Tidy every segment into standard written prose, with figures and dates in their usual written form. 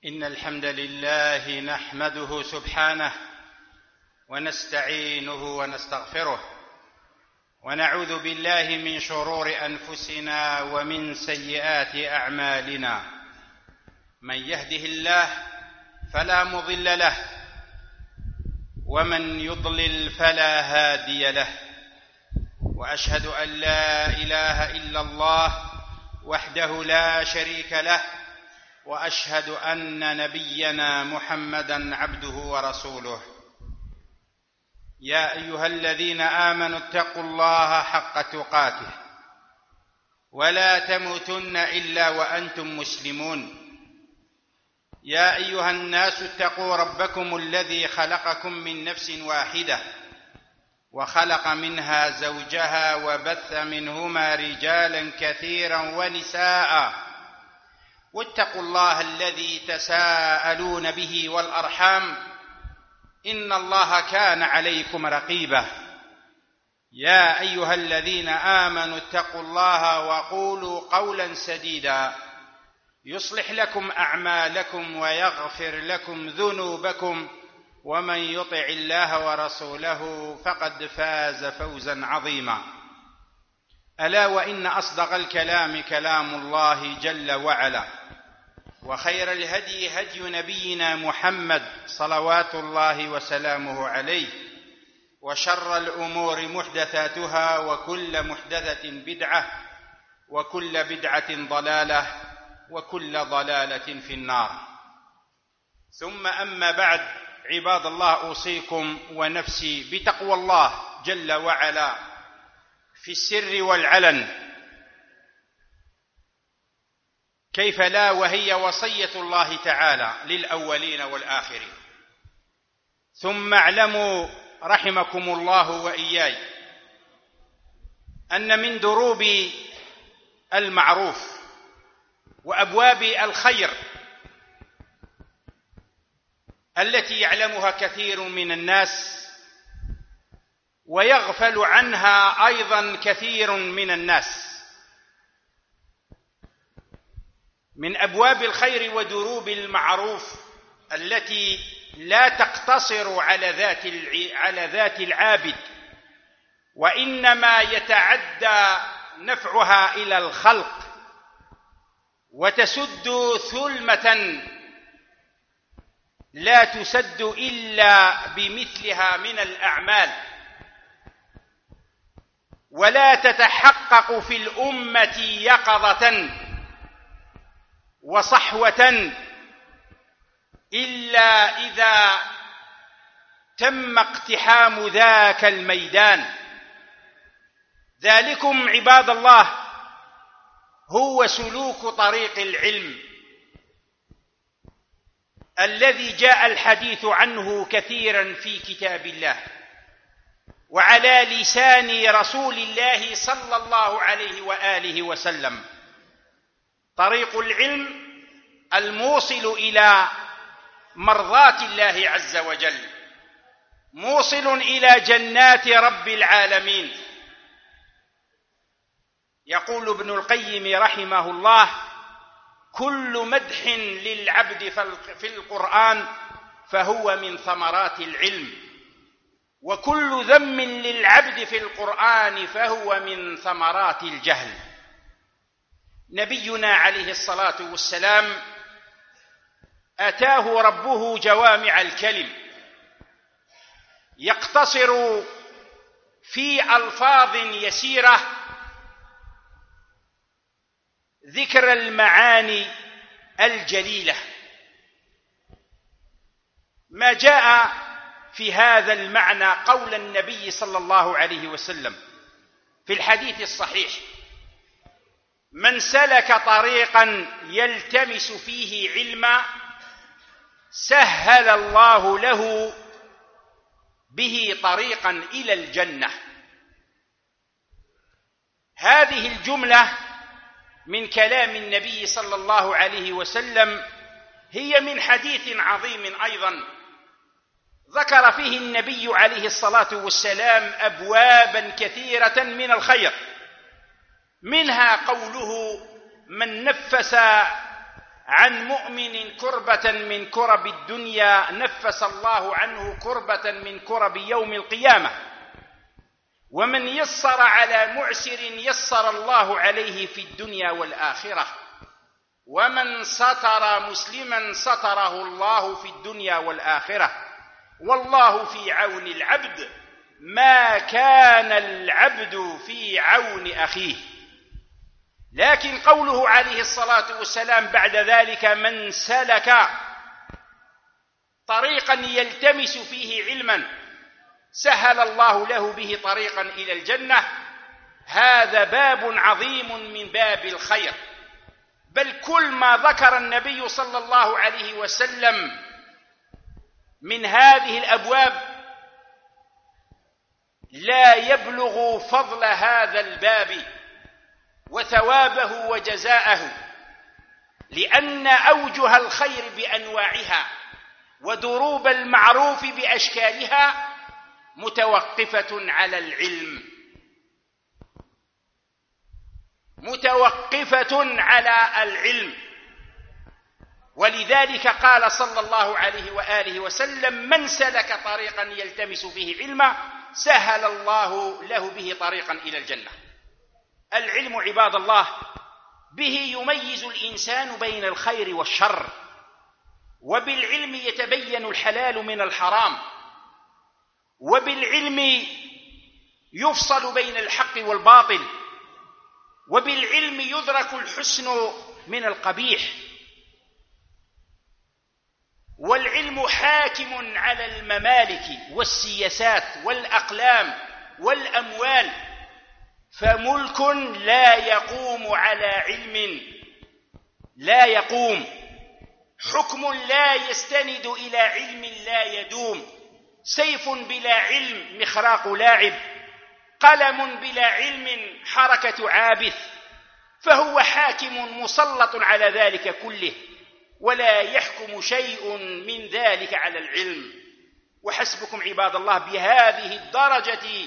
إن الحمد لله نحمده سبحانه ونستعينه ونستغفره ونعوذ بالله من شرور أنفسنا ومن سيئات أعمالنا. من يهده الله فلا مضل له ومن يضلل فلا هادي له، وأشهد أن لا إله إلا الله وحده لا شريك له، وأشهد أن نبينا محمدًا عبده ورسوله. يا أيها الذين آمنوا اتقوا الله حق تقاته ولا تموتن إلا وأنتم مسلمون. يا أيها الناس اتقوا ربكم الذي خلقكم من نفس واحدة وخلق منها زوجها وبث منهما رجالا كثيرا ونساء، واتقوا الله الذي تساءلون به والأرحام إن الله كان عليكم رقيبا. يا أيها الذين آمنوا اتقوا الله وقولوا قولا سديدا يصلح لكم أعمالكم ويغفر لكم ذنوبكم، ومن يطع الله ورسوله فقد فاز فوزا عظيما. ألا وإن أصدق الكلام كلام الله جل وعلا، وخير الهدي هدي نبينا محمد صلوات الله وسلامه عليه، وشر الأمور محدثاتها وكل محدثة بدعة وكل بدعة ضلالة وكل ضلالة في النار. ثم أما بعد، عباد الله، أوصيكم ونفسي بتقوى الله جل وعلا في السر والعلن، كيف لا وهي وصية الله تعالى للأولين والآخرين. ثم اعلموا رحمكم الله وإياي أن من دروب المعروف وأبواب الخير التي يعلمها كثير من الناس ويغفل عنها أيضا كثير من الناس، من أبواب الخير ودروب المعروف التي لا تقتصر على ذات العابد، وإنما يتعدى نفعها إلى الخلق وتسد ثلمة لا تسد إلا بمثلها من الأعمال، ولا تتحقق في الأمة يقظة وصحوة إلا إذا تم اقتحام ذاك الميدان. ذلكم عباد الله هو سلوك طريق العلم الذي جاء الحديث عنه كثيرا في كتاب الله وعلى لسان رسول الله صلى الله عليه وآله وسلم. طريق العلم الموصل إلى مرضات الله عز وجل، موصل إلى جنات رب العالمين. يقول ابن القيم رحمه الله: كل مدح للعبد في القرآن فهو من ثمرات العلم، وكل ذم للعبد في القرآن فهو من ثمرات الجهل. نبينا عليه الصلاة والسلام أتاه ربه جوامع الكلم، يقتصر في ألفاظ يسيرة ذكر المعاني الجليلة. ما جاء في هذا المعنى قول النبي صلى الله عليه وسلم في الحديث الصحيح: من سلك طريقا يلتمس فيه علما سهل الله له به طريقا إلى الجنة. هذه الجملة من كلام النبي صلى الله عليه وسلم هي من حديث عظيم أيضا ذكر فيه النبي عليه الصلاة والسلام أبوابا كثيرة من الخير، منها قوله: من نفس عن مؤمن كربة من كرب الدنيا نفس الله عنه كربة من كرب يوم القيامة. ومن يسر على معسر يسر الله عليه في الدنيا والآخرة. ومن ستر مسلما ستره الله في الدنيا والآخرة. والله في عون العبد ما كان العبد في عون أخيه. لكن قوله عليه الصلاة والسلام بعد ذلك: من سلك طريقا يلتمس فيه علما سهل الله له به طريقا إلى الجنة، هذا باب عظيم من باب الخير. بل كل ما ذكر النبي صلى الله عليه وسلم من هذه الأبواب لا يبلغ فضل هذا الباب وثوابه وجزاءه، لأن أوجه الخير بأنواعها ودروب المعروف بأشكالها متوقفة على العلم، متوقفة على العلم. ولذلك قال صلى الله عليه وآله وسلم: من سلك طريقا يلتمس فيه علما سهل الله له به طريقا إلى الجنة. العلم عباد الله به يميز الإنسان بين الخير والشر، وبالعلم يتبين الحلال من الحرام، وبالعلم يفصل بين الحق والباطل، وبالعلم يدرك الحسن من القبيح. والعلم حاكم على الممالك والسياسات والأقلام والأموال، فملك لا يقوم على علم لا يقوم، حكم لا يستند إلى علم لا يدوم، سيف بلا علم مخراق لاعب، قلم بلا علم حركة عابث، فهو حاكم مسلط على ذلك كله، ولا يحكم شيء من ذلك على العلم. وحسبكم عباد الله بهذه الدرجة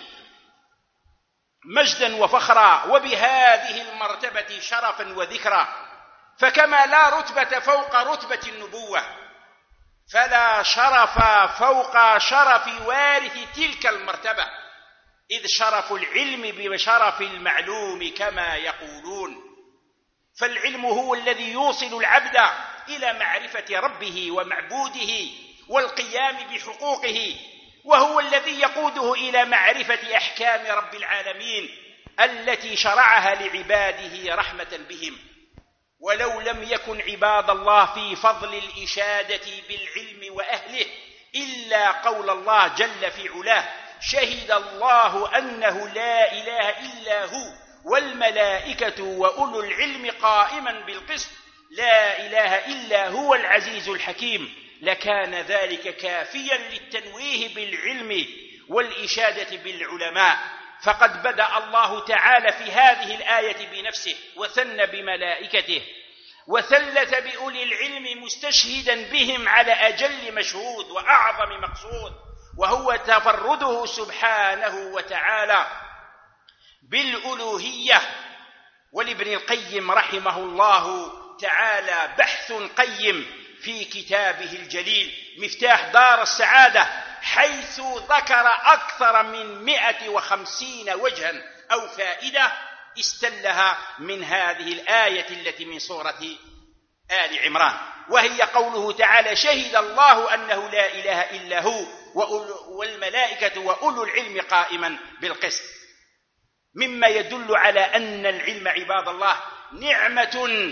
مجدا وفخرا، وبهذه المرتبة شرفا وذكرا. فكما لا رتبة فوق رتبة النبوة، فلا شرف فوق شرف وارث تلك المرتبة، إذ شرف العلم بشرف المعلوم كما يقولون. فالعلم هو الذي يوصل العبد إلى معرفة ربه ومعبوده والقيام بحقوقه، وهو الذي يقوده إلى معرفة أحكام رب العالمين التي شرعها لعباده رحمة بهم. ولو لم يكن عباد الله في فضل الإشادة بالعلم وأهله إلا قول الله جل في علاه: شهد الله أنه لا إله إلا هو والملائكة وأولو العلم قائما بالقسط لا إله إلا هو العزيز الحكيم. لكان ذلك كافيا للتنويه بالعلم والإشادة بالعلماء. فقد بدأ الله تعالى في هذه الآية بنفسه، وثنى بملائكته، وثلث بأولي العلم مستشهدا بهم على أجل مشهود وأعظم مقصود، وهو تفرده سبحانه وتعالى بالألوهية. ولابن القيم رحمه الله تعالى بحث قيم في كتابه الجليل مفتاح دار السعادة، حيث ذكر أكثر من 150 وجها أو فائدة استلها من هذه الآية التي من سورة آل عمران، وهي قوله تعالى: شهد الله أنه لا إله إلا هو والملائكة وأولو العلم قائما بالقسط، مما يدل على أن العلم عباد الله نعمة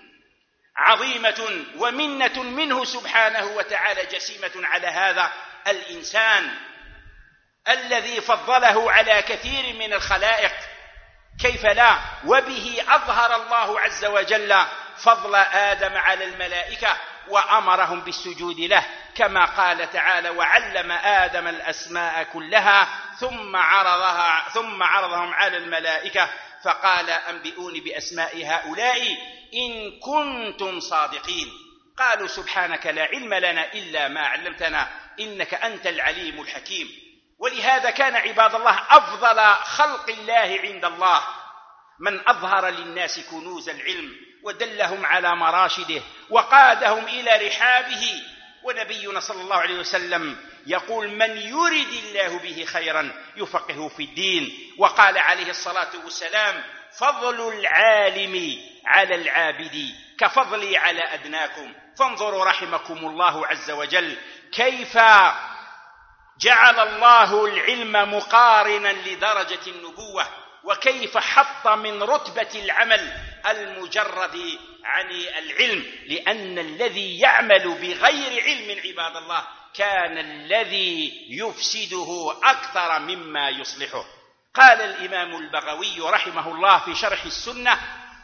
عظيمة ومنة منه سبحانه وتعالى جسيمة على هذا الإنسان الذي فضله على كثير من الخلائق. كيف لا؟ وبه أظهر الله عز وجل فضل آدم على الملائكة وأمرهم بالسجود له، كما قال تعالى: وعلم آدم الأسماء كلها ثم عرضهم على الملائكة فقال: أنبئوني بأسماء هؤلاء إن كنتم صادقين. قالوا: سبحانك لا علم لنا إلا ما علمتنا إنك أنت العليم الحكيم. ولهذا كان عباد الله أفضل خلق الله عند الله من أظهر للناس كنوز العلم ودلهم على مراشده وقادهم إلى رحابه. ونبينا صلى الله عليه وسلم يقول: من يرد الله به خيرا يفقهه في الدين. وقال عليه الصلاة والسلام: فضل العالم على العابد كفضلي على أدناكم. فانظروا رحمكم الله عز وجل كيف جعل الله العلم مقارنا لدرجة النبوة، وكيف حط من رتبة العمل المجرد عن العلم، لأن الذي يعمل بغير علم عباد الله كان الذي يفسده أكثر مما يصلحه. قال الإمام البغوي رحمه الله في شرح السنة: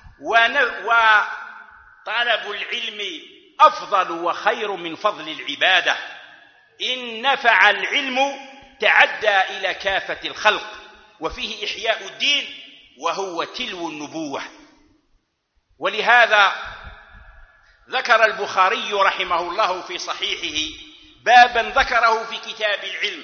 وطلب العلم أفضل وخير من فضل العبادة، إن نفع العلم تعدى إلى كافة الخلق، وفيه إحياء الدين وهو تلو النبوة. ولهذا ذكر البخاري رحمه الله في صحيحه بابا ذكره في كتاب العلم،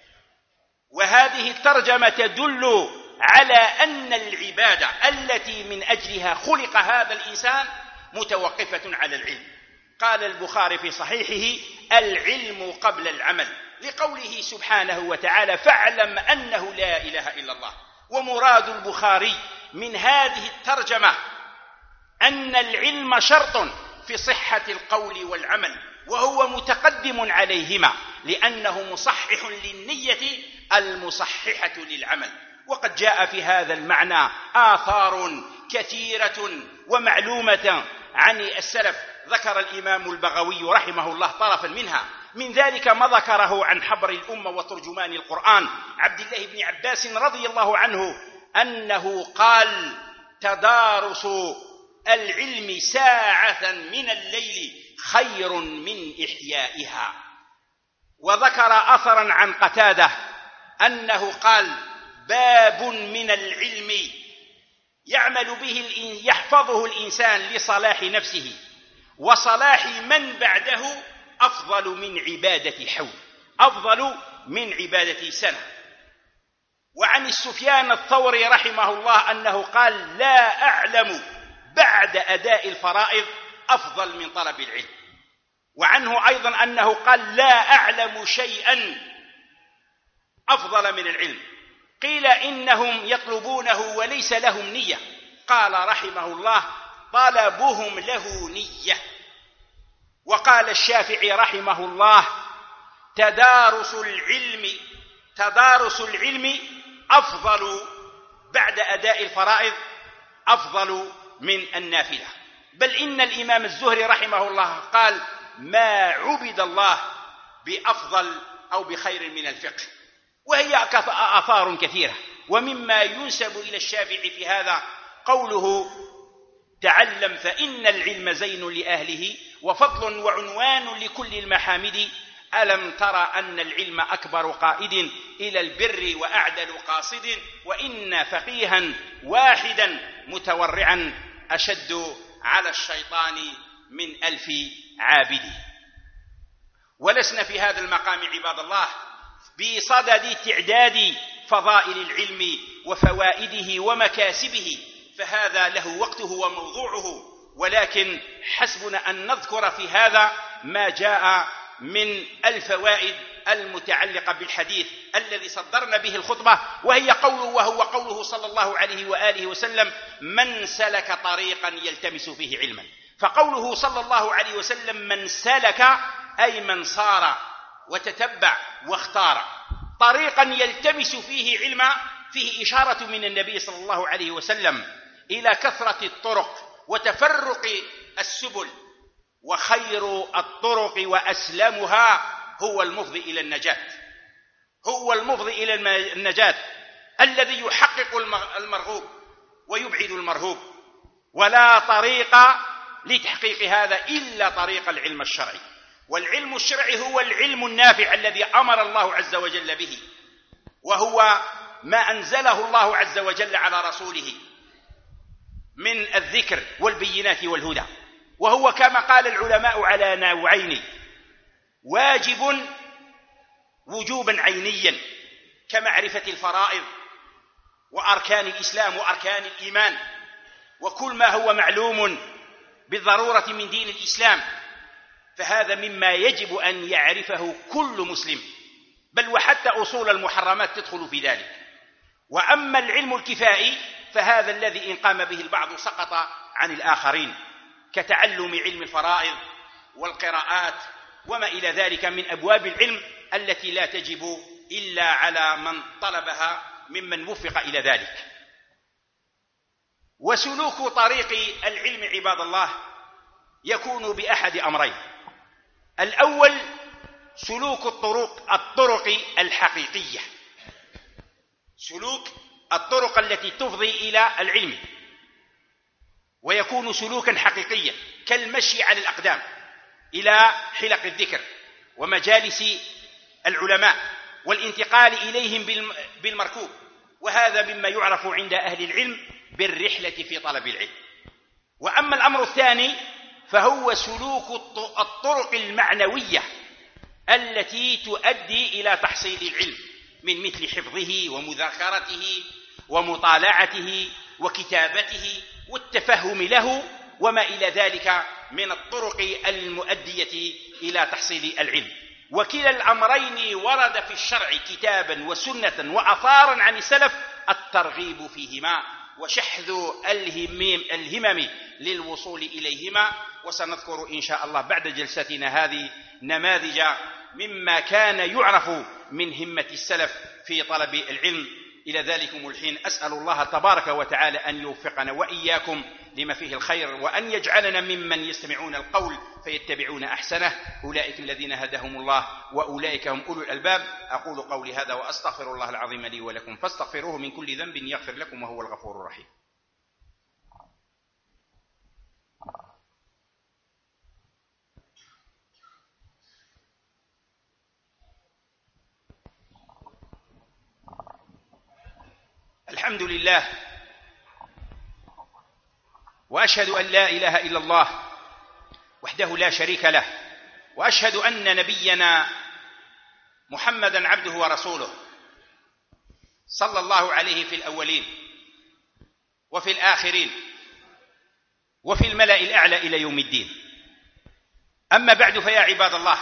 وهذه الترجمة تدل على أن العبادة التي من أجلها خلق هذا الإنسان متوقفة على العلم. قال البخاري في صحيحه: العلم قبل العمل، لقوله سبحانه وتعالى: فاعلم أنه لا إله إلا الله. ومراد البخاري من هذه الترجمة أن العلم شرط في صحة القول والعمل، وهو متقدم عليهما لأنه مصحح للنية المصححة للعمل. وقد جاء في هذا المعنى آثار كثيرة ومعلومة عن السلف، ذكر الإمام البغوي رحمه الله طرفا منها. من ذلك ما ذكره عن حبر الأمة وترجمان القرآن عبد الله بن عباس رضي الله عنه أنه قال: تدارس العلم ساعة من الليل خير من إحيائها. وذكر أثرا عن قتادة أنه قال: باب من العلم يعمل به يحفظه الإنسان لصلاح نفسه وصلاح من بعده أفضل من عبادة حول، أفضل من عبادة سنة. وعن السفيان الثوري رحمه الله أنه قال: لا أعلم بعد أداء الفرائض أفضل من طلب العلم. وعنه أيضا أنه قال: لا أعلم شيئا أفضل من العلم. قيل: إنهم يطلبونه وليس لهم نية. قال رحمه الله: طلبهم له نية. وقال الشافعي رحمه الله: تدارس العلم أفضل بعد أداء الفرائض أفضل من النافلة. بل إن الإمام الزهري رحمه الله قال: ما عبد الله بأفضل أو بخير من الفقه. وهي آثار كثيرة، ومما ينسب إلى الشافعي في هذا قوله: تعلم فإن العلم زين لأهله وفضل وعنوان لكل المحامد. ألم ترى أن العلم أكبر قائد إلى البر وأعدل قاصد، وإن فقيها واحدا متورعا أشد على الشيطان من 1000 عابد. ولسنا في هذا المقام عباد الله بصدد تعداد فضائل العلم وفوائده ومكاسبه، فهذا له وقته وموضوعه، ولكن حسبنا أن نذكر في هذا ما جاء من الفوائد المتعلقة بالحديث الذي صدرنا به الخطبة، وهو قوله صلى الله عليه وآله وسلم: من سلك طريقا يلتمس فيه علما. فقوله صلى الله عليه وسلم من سلك أي من صار وتتبع واختار طريقا يلتمس فيه علما، فيه إشارة من النبي صلى الله عليه وسلم إلى كثرة الطرق وتفرق السبل، وخير الطرق وأسلمها هو المفضي إلى النجاة، هو المفضي إلى النجاة الذي يحقق المرغوب ويبعد المرهوب. ولا طريق لتحقيق هذا إلا طريق العلم الشرعي. والعلم الشرعي هو العلم النافع الذي أمر الله عز وجل به، وهو ما أنزله الله عز وجل على رسوله من الذكر والبينات والهدى. وهو كما قال العلماء على نوعين: واجب وجوبا عينيا كمعرفة الفرائض وأركان الإسلام وأركان الإيمان، وكل ما هو معلوم بالضرورة من دين الإسلام، فهذا مما يجب أن يعرفه كل مسلم، بل وحتى أصول المحرمات تدخل في ذلك. وأما العلم الكفائي فهذا الذي إن قام به البعض سقط عن الآخرين، كتعلم علم الفرائض والقراءات وما إلى ذلك من أبواب العلم التي لا تجب إلا على من طلبها ممن وفق إلى ذلك. وسلوك طريق العلم عباد الله يكون بأحد أمرين: الأول سلوك الطرق الحقيقية، سلوك الطرق التي تفضي إلى العلم، ويكون سلوكا حقيقيا كالمشي على الأقدام إلى حلق الذكر ومجالس العلماء والانتقال إليهم بالمركوب، وهذا مما يعرف عند أهل العلم بالرحلة في طلب العلم. وأما الأمر الثاني فهو سلوك الطرق المعنوية التي تؤدي إلى تحصيل العلم، من مثل حفظه ومذاكرته ومطالعته وكتابته والتفهم له وما إلى ذلك من الطرق المؤدية إلى تحصيل العلم. وكلا الأمرين ورد في الشرع كتابا وسنة وأثارا عن السلف الترغيب فيهما وشحذ الهمم للوصول إليهما. وسنذكر إن شاء الله بعد جلستنا هذه نماذج مما كان يعرف من همة السلف في طلب العلم. إلى ذلكم الحين أسأل الله تبارك وتعالى أن يوفقنا وإياكم لما فيه الخير، وأن يجعلنا ممن يستمعون القول فيتبعون أحسنه، أولئك الذين هداهم الله وأولئك هم أولو الألباب. أقول قولي هذا وأستغفر الله العظيم لي ولكم فاستغفروه من كل ذنب يغفر لكم وهو الغفور الرحيم. الحمد لله، وأشهد أن لا إله إلا الله وحده لا شريك له، وأشهد أن نبينا محمدا عبده ورسوله صلى الله عليه في الأولين وفي الآخرين وفي الملأ الأعلى إلى يوم الدين. أما بعد، فيا عباد الله،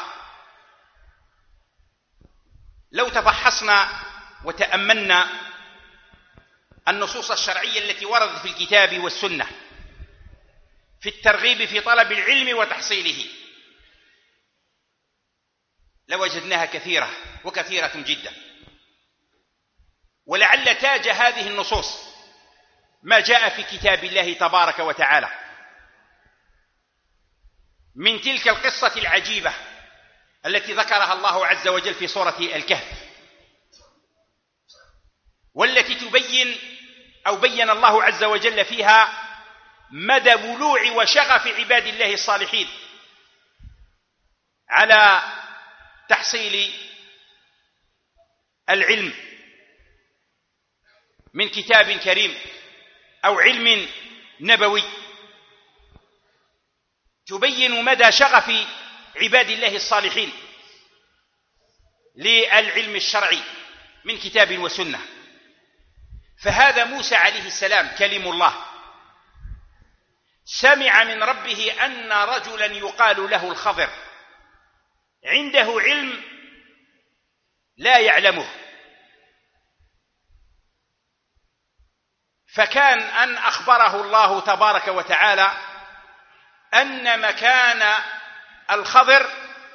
لو تفحصنا وتأملنا النصوص الشرعية التي وردت في الكتاب والسنة في الترغيب في طلب العلم وتحصيله لوجدناها كثيرة وكثيرة جدا. ولعل تاج هذه النصوص ما جاء في كتاب الله تبارك وتعالى من تلك القصة العجيبة التي ذكرها الله عز وجل في سورة الكهف، والتي بين الله عز وجل فيها مدى ولوع وشغف عباد الله الصالحين على تحصيل العلم من كتاب كريم أو علم نبوي، تبين مدى شغف عباد الله الصالحين للعلم الشرعي من كتاب وسنة. فهذا موسى عليه السلام كلم الله سمع من ربه أن رجلا يقال له الخضر عنده علم لا يعلمه، فكان أن أخبره الله تبارك وتعالى أن مكان الخضر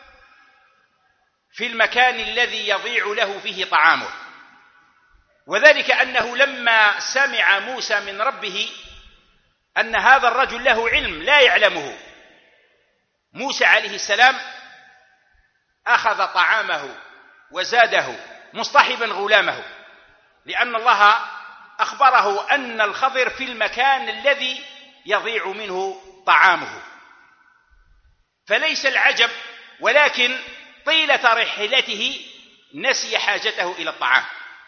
في المكان الذي يضيع له فيه طعامه، وذلك أنه لما سمع موسى من ربه أن هذا الرجل له علم لا يعلمه، موسى عليه السلام أخذ طعامه وزاده مصطحبا غلامه، لأن الله أخبره أن الخضر في المكان الذي يضيع منه طعامه. فليس العجب، ولكن طيلة رحلته نسي حاجته إلى الطعام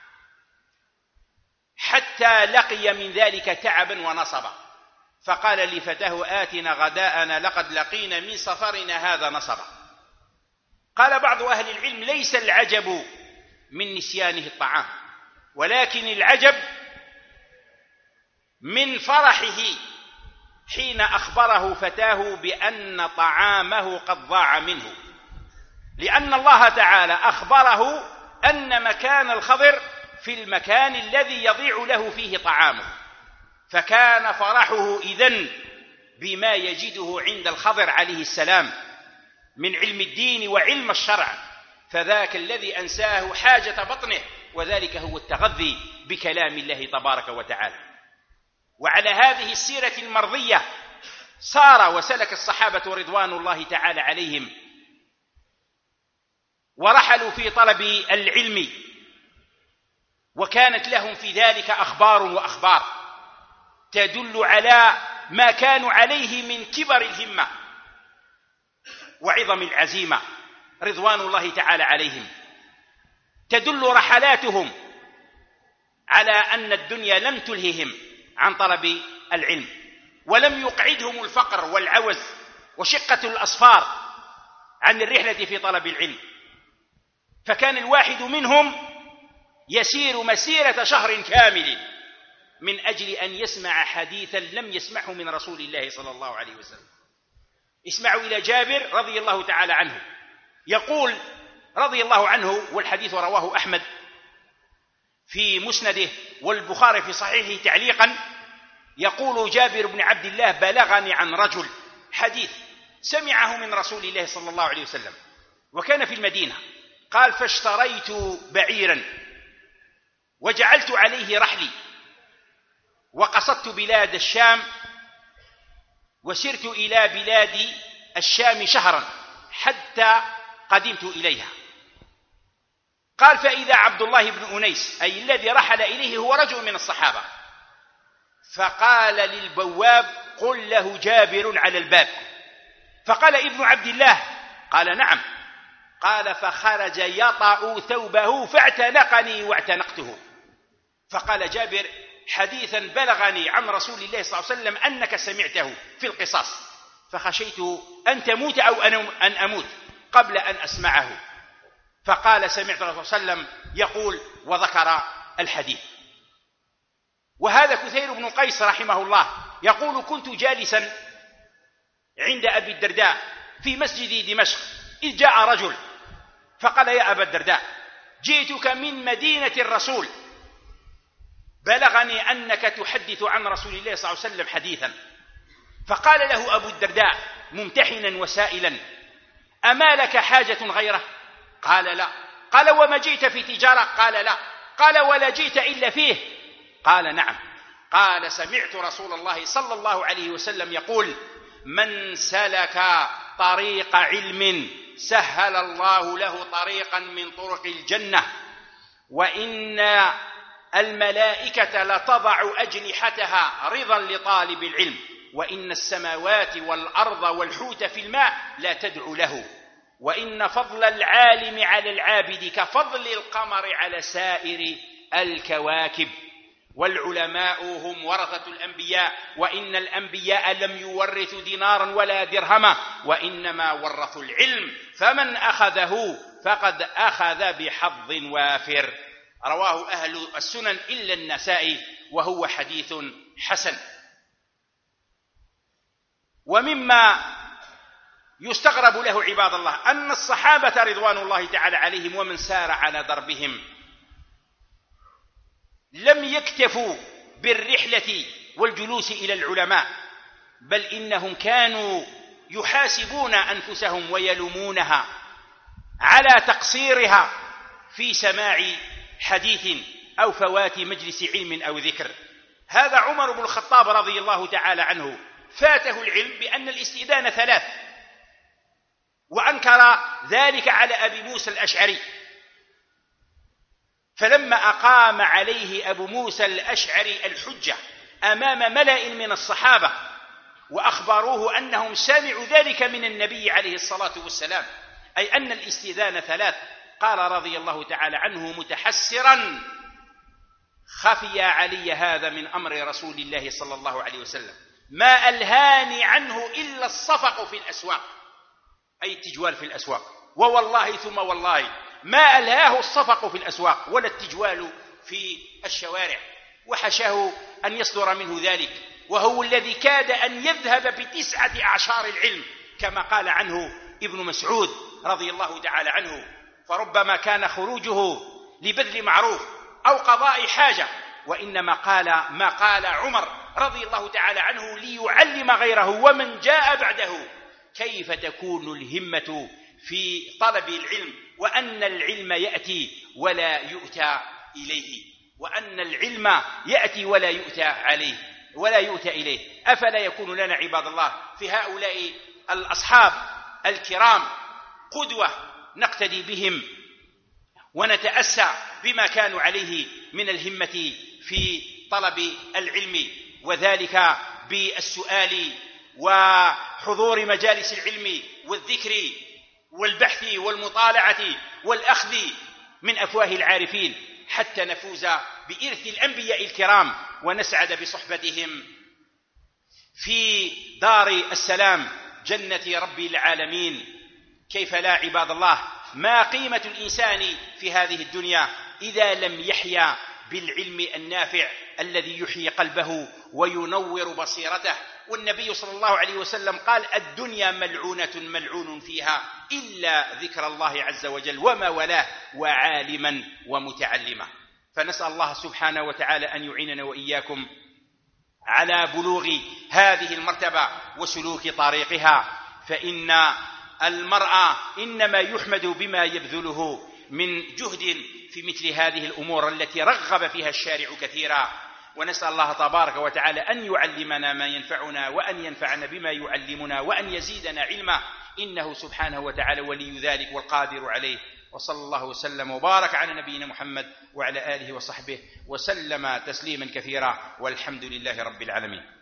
حتى لقي من تعب تعبا ونصبا، فقال لفتاه آتنا غداءنا لقد لقينا من سفرنا هذا نصبا. قال بعض أهل العلم ليس العجب من نسيانه الطعام، ولكن العجب من فرحه حين أخبره فتاه بأن طعامه قد ضاع منه، لأن الله تعالى أخبره أن مكان الخضر في المكان الذي يضيع له فيه طعامه، فكان فرحه إذن بما يجده عند الخضر عليه السلام من علم الدين وعلم الشرع، فذاك الذي أنساه حاجة بطنه، وذلك هو التغذي بكلام الله تبارك وتعالى. وعلى هذه السيرة المرضية سار وسلك الصحابة رضوان الله تعالى عليهم، ورحلوا في طلب العلم، وكانت لهم في ذلك أخبار وأخبار تدل على ما كانوا عليه من كبر الهمة وعظم العزيمة رضوان الله تعالى عليهم. تدل رحلاتهم على أن الدنيا لم تلههم عن طلب العلم، ولم يقعدهم الفقر والعوز وشقة الأصفار عن الرحلة في طلب العلم، فكان الواحد منهم يسير مسيرة شهر كامل من أجل أن يسمع حديثا لم يسمعه من رسول الله صلى الله عليه وسلم. اسمعوا إلى جابر رضي الله تعالى عنه، يقول رضي الله عنه، والحديث رواه أحمد في مسنده والبخاري في صحيحه تعليقا، يقول جابر بن عبد الله: بلغني عن رجل حديث سمعه من رسول الله صلى الله عليه وسلم وكان في المدينة، قال: فاشتريت بعيرا وجعلت عليه رحلي وقصدت بلاد الشام وسرت إلى بلاد الشام شهرا حتى قدمت إليها. قال: فإذا عبد الله بن أنيس، أي الذي رحل إليه، هو رجل من الصحابة، فقال للبواب: قل له جابر على الباب. فقال ابن عبد الله: قال: نعم. قال: فخرج يطأ ثوبه فاعتنقني واعتنقته. فقال جابر: حديثا بلغني عن رسول الله صلى الله عليه وسلم أنك سمعته في القصاص، فخشيت أن تموت أو أن أموت قبل أن أسمعه. فقال: سمعت الرسول صلى الله عليه وسلم يقول، وذكر الحديث. وهذا كثير بن قيس رحمه الله يقول: كنت جالسا عند أبي الدرداء في مسجد دمشق إذ جاء رجل فقال: يا أبا الدرداء، جئتك من مدينة الرسول، بلغني أنك تحدث عن رسول الله صلى الله عليه وسلم حديثا. فقال له أبو الدرداء ممتحنا وسائلا: أما لك حاجة غيره؟ قال: لا. قال: وما جئت في تجارة؟ قال: لا. قال: ولا جئت إلا فيه؟ قال: نعم. قال: سمعت رسول الله صلى الله عليه وسلم يقول: من سلك طريق علم سهل الله له طريقا من طرق الجنة، وإن الملائكة لتضع أجنحتها رضا لطالب العلم، وإن السماوات والأرض والحوت في الماء لا تدعو له، وإن فضل العالم على العابد كفضل القمر على سائر الكواكب، والعلماء هم ورثة الأنبياء، وإن الأنبياء لم يورثوا دينارا ولا درهما، وإنما ورثوا العلم، فمن أخذه فقد أخذ بحظ وافر. رواه أهل السنن إلا النسائي، وهو حديث حسن. ومما يستغرب له عباد الله أن الصحابة رضوان الله تعالى عليهم ومن سار على دربهم لم يكتفوا بالرحلة والجلوس إلى العلماء، بل إنهم كانوا يحاسبون أنفسهم ويلومونها على تقصيرها في سماع حديث أو فوات مجلس علم أو ذكر. هذا عمر بن الخطاب رضي الله تعالى عنه فاته العلم بأن الاستئذان 3، وأنكر ذلك على أبي موسى الأشعري، فلما أقام عليه أبو موسى الأشعري الحجة أمام ملأ من الصحابة وأخبروه أنهم سمعوا ذلك من النبي عليه الصلاة والسلام، أي أن الاستئذان 3، قال رضي الله تعالى عنه متحسرا: خفي علي هذا من أمر رسول الله صلى الله عليه وسلم، ما ألهاني عنه إلا الصفق في الأسواق، أي التجوال في الأسواق، ووالله ثم والله ما ألهاه الصفق في الأسواق ولا التجوال في الشوارع، وحشاه أن يصدر منه ذلك، وهو الذي كاد أن يذهب ب9 أعشار العلم كما قال عنه ابن مسعود رضي الله تعالى عنه. فربما كان خروجه لبذل معروف أو قضاء حاجة، وإنما قال ما قال عمر رضي الله تعالى عنه ليعلم غيره ومن جاء بعده كيف تكون الهمة في طلب العلم، وأن العلم يأتي ولا يؤتى إليه، وأن العلم يأتي ولا يؤتى عليه ولا يؤتى إليه. أفلا يكون لنا عباد الله في هؤلاء الأصحاب الكرام قدوة نقتدي بهم ونتأسى بما كانوا عليه من الهمة في طلب العلم، وذلك بالسؤال وحضور مجالس العلم والذكر والبحث والمطالعة والأخذ من أفواه العارفين حتى نفوز بإرث الأنبياء الكرام ونسعد بصحبتهم في دار السلام جنة رب العالمين. كيف لا عباد الله؟ ما قيمة الإنسان في هذه الدنيا إذا لم يحيا بالعلم النافع الذي يحيي قلبه وينور بصيرته؟ والنبي صلى الله عليه وسلم قال: الدنيا ملعونة ملعون فيها إلا ذكر الله عز وجل وما ولاه وعالما ومتعلما. فنسأل الله سبحانه وتعالى أن يعيننا وإياكم على بلوغ هذه المرتبة وسلوك طريقها، فإن المرء إنما يحمد بما يبذله من جهد في مثل هذه الأمور التي رغب فيها الشارع كثيرا. ونسأل الله تبارك وتعالى أن يعلمنا ما ينفعنا وأن ينفعنا بما يعلمنا وأن يزيدنا علما، إنه سبحانه وتعالى ولي ذلك والقادر عليه. وصلى الله وسلم وبارك على نبينا محمد وعلى آله وصحبه وسلم تسليما كثيرا، والحمد لله رب العالمين.